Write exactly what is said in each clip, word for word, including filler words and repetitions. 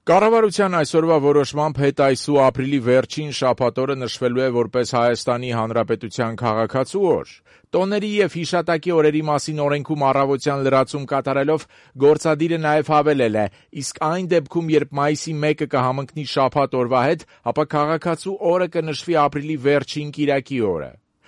Կառավարության այսօրվա որոշմամբ հետայսու ապրիլի վերջին շաբաթօրը նշվելու է որպես Հայաստանի Հանրապետության քաղաքացու օր։ Տոների և հիշատակի օրերի մասին օրենքում առավոտյան լրացում կատարելով գործադիրը նաև հավելել է, իսկ այն դեպքում, երբ մայիսի մեկը կհամընկնի շաբաթ օրվա հետ, ապա քաղաքացու օրը կնշվի ապրիլի վերջին կիրակի օրը։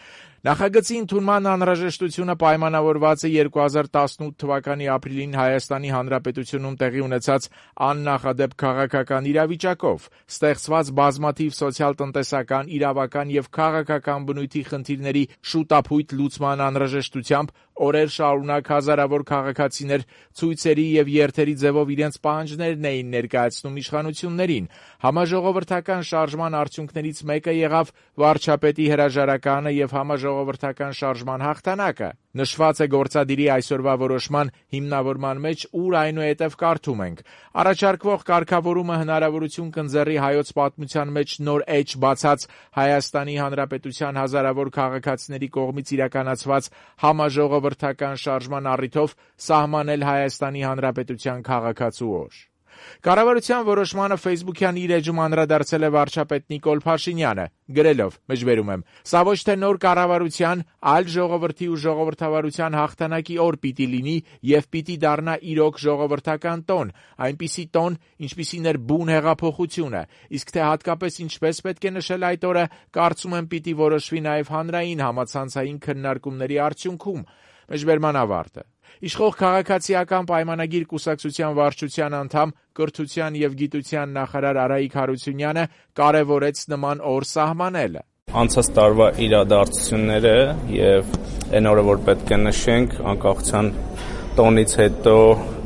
Նախագծի ընդունման անհրաժեշտությունը պայմանավորված է երկու հազար տասնութ թվականի ապրիլին Հայաստանի Հանրապետությունում տեղի ունեցած աննախադեպ քաղաքական իրավիճակով, ստեղծված բազմաթիվ սոցիալ-տնտեսական, իրավական և քաղաքական բնույթի խնդիրների շուտափույթ լուծման անհրաժեշտությամբ օրեր շարունակ հազարավոր քաղաքացիներ ցույցերի և երթերի ձևով իրենց պահանջներն էին ներկայացնում իշխանություններին։ Համաժողովրդական շարժման արդյունքներից մեկը եղավ վարչապետի հրաժարականը և համաժողովրդական շարժման հաղթանակը։ Նշված է գործադիրի այսօրվա որոշման հիմնավորման մեջ, ուր այնուհետև կարդում ենք. առաջարկվող կարգավորումը հնարավորություն կընձեռի հայոց պատմության մեջ նոր էջ բացած Հայաստանի Հանրապետության հազարավոր քաղաքացիների կողմից իրականացված համաժողովրդական շարժման առիթով սահմանել Հայաստանի Հանրապետության քաղաքացու օր։ Կառավարության որոշմանը ֆեյսբուքյան իր էջում անդրադարձել է վարչապետ Նիկոլ Փաշինյանը, գրելով. «Մեջբերում եմ, սա ոչ թե նոր կառավարության, այլ ժողովրդի ու ժողովրդավարության հաղթանակի օր պիտի լինի և պիտի դառնա իրոք ժողովրդական տոն, այնպիսի տոն, ինչպիսին էր բուն հեղափոխությունը, իսկ թե հատկապես ինչպես պետք է նշել այդ օրը, կարծում եմ պիտի որոշվի նաև հանրային համացանցային քննարկումների արդյունքում»։ Մեջբերման ավարտը։ Իշխող քաղաքացիական պայմանագիր կուսակցության վարչության անդամ, կրթության և գիտության նախարար Արայիկ Հարությունյանը կարևորեց նման օր սահմանելը։ Անցած տարվա իրադարձությունները և այն օրը, որ պետք է նշենք, անկախության տոնից հետո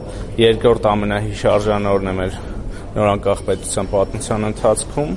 երկրորդ ամենահիշարժան օրն է մեր նոր անկախ պետության պատմության ընթացքում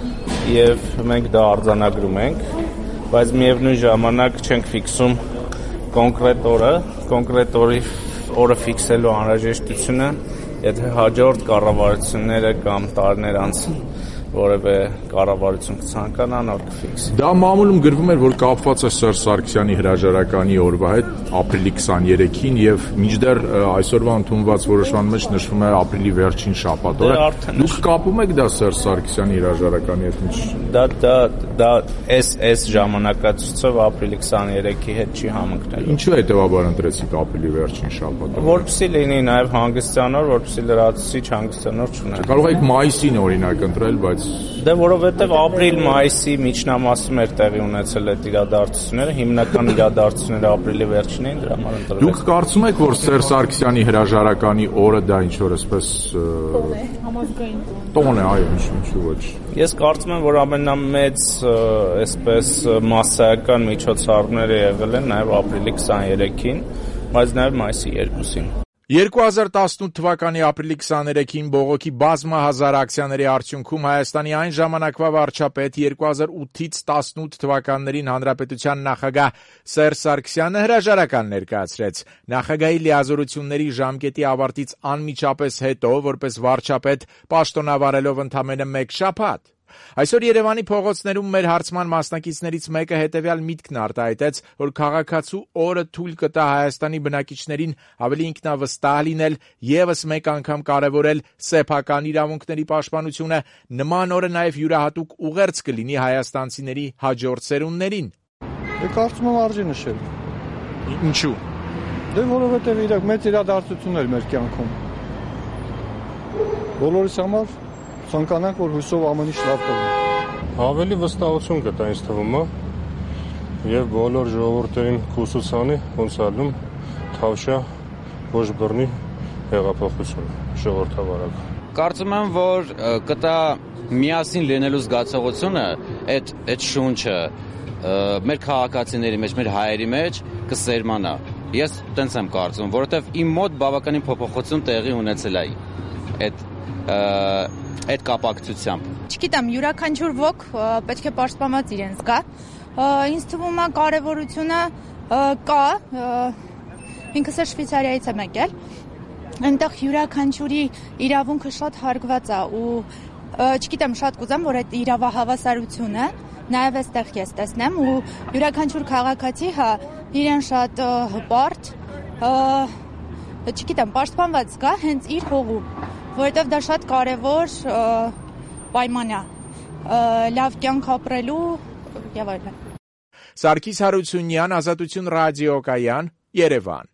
և մենք դա արձանագրում ենք, բայց միևնույն ժամանակ չենք ֆիքսում կոնկրետ օրը, կոնկրետ օրի օրը ֆիքսելու անհրաժեշտությունը, եթե հաջորդ կառավարությունները կամ տարիներ անց որևէ կառավարություն կցանկանա, նոր կֆիքսի։ Դա մամուլում գրվում էր, որ կապված է Սերժ Սարգսյանի հրաժարականի օրվա հետ, ապրիլի քսաներեքին, և մինչդեռ այսօրվա ընդունված որոշման մեջ նշվում է ապրիլի վերջին շաբաթ օրը։ Դուք կապում եք դա Սերժ Սարգսյանի հրաժարականի հետ։ Դա դա դա այս այս ժամանակացույցով ապրիլի քսաներեքի հետ չի համընկնելու։ Ինչու հետևաբար ընտրեցիք ապրիլի վերջին շաբաթը։ Որպեսզի լինի նաև հանգստյան օր, որպեսզի լրացուցիչ հանգստյան օր չունենա։ Կարող եք մայիսին օրինակ ընտրել, բայց Դե որովհետև ապրիլ-մայիսի միջնամասում էր տեղի ունեցել այդ իրադարձությունները, հիմնական իրադարձությունները ապրիլի վերջին էին, դրա համար ընտրվեց։ Դուք կարծում եք, որ Սերժ Սարգսյանի հրաժարականի օրը դա ինչ-որ այսպես համազգային տոն է, այո, ինչու ոչ։ Ես կարծում եմ, որ ամենամեծ այսպես մասսայական միջոցառումները եղել են նաև ապրիլի քսաներեքին, բայց նաև մայիսի երկուսին։ երկու հազար տասնութ թվականի ապրիլի քսաներեքին բողոքի բազմահազար ակցիաների արդյունքում Հայաստանի այն ժամանակվա վարչապետ երկու հազար ութից տասնութ թվականներին Հանրապետության նախագահ Սերժ Սարգսյանը հրաժարական ներկայացրեց։ Նախագահի լիազորությունների ժամկետի ավարտից անմիջապես հետո, որպես վարչապետ, պաշտոնավարելով ընդամենը մեկ շաբաթ։ Այսօր Երևանի փողոցներում մեր հարցման մասնակիցներից մեկը հետևյալ միտքն արտահայտեց, որ քաղաքացու օրը թույլ կտա Հայաստանի բնակիչներին ավելի ինքնավստահ լինել, ևս մեկ անգամ կարևորել սեփական իրավունքների պաշտպանությունը, նման օրը նաև յուրահատուկ ուղերձ կլինի հայաստանցիների հաջորդ սերունդներին։ Դե կարծում եմ արժի նշել։ Ինչու։ Դե որովհետև իրակ մեծ իրադարձություններ մեր կյանքում։ Բոլորիս համար ցանկանանք, որ հույսով ամեն ինչ լավ կլինի։ Ավելի վստահություն կտա ինձ թվում է, եւ բոլոր ժողովրդին կուսուցանի ոնց ալում թավշա ոչ բռնի հեղափոխություն ժողովրդավարակ։ Կարծում եմ, որ կտա միասին լինելու զգացողությունը, այդ այդ շունչը մեր քաղաքացիների մեջ, մեր հայերի մեջ կսերմանա։ Ես տենց եմ կարծում, որովհետև իմ մոտ բավականին փոփոխություն տեղի ունեցել է այդ այդ կապակցությամբ։ Չգիտեմ, յուրաքանչյուր ոք պետք է պաշտպանված իրեն զգա։ Ինձ թվում է կարևորությունը կա, ինքս էլ Շվեյցարիայից եմ եկել, այնտեղ յուրաքանչյուրի իրավունքը շատ հարգված է ու չգիտեմ, շատ կուզեմ, որ այդ իրավահավասարությունը նաև այստեղ ես տեսնեմ ու յուրաքանչյուր քաղաքացի հա իրեն շատ հպարտ, չգիտեմ, պաշտպանված զգա հենց իր հողում։ որովհետև դա շատ կարևոր պայման է լավ կյանք ապրելու եւ այլն։ Սարգիս Հարությունյան, Ազատություն ռադիոկայան, Երևան։